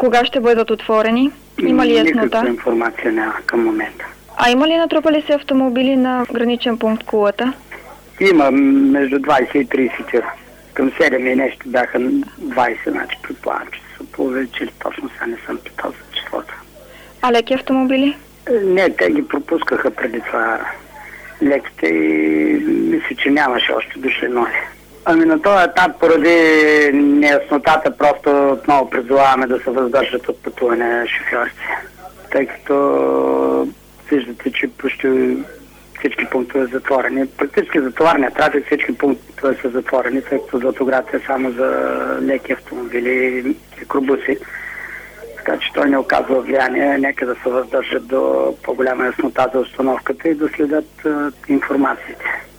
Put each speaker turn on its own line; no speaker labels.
Кога ще бъдат отворени? Има ли яснота?
Никаква информация няма към момента.
А има ли натрупали се автомобили на граничен пункт Кулата?
Има между 20 и 30 тира. Към 7 и нещо бяха 20, значи предполагам, че са повечили. Точно сега не съм питал за числото.
А леки автомобили?
Не, те ги пропускаха преди това леките и мисля, че нямаше още дошли нови. Ами на този етап, поради неяснотата, просто отново призоваваме да се въздържат от пътуване на шофьорите. Тъй като виждате, че почти всички пунктове са затворени. Практически за товарния трафик всички пунктове са затворени, тъй като Златоград е само за леки автомобили и микробуси. Така че той не оказва влияние. Нека да се въздържат до по-голяма яснота за установката и да следят информациите.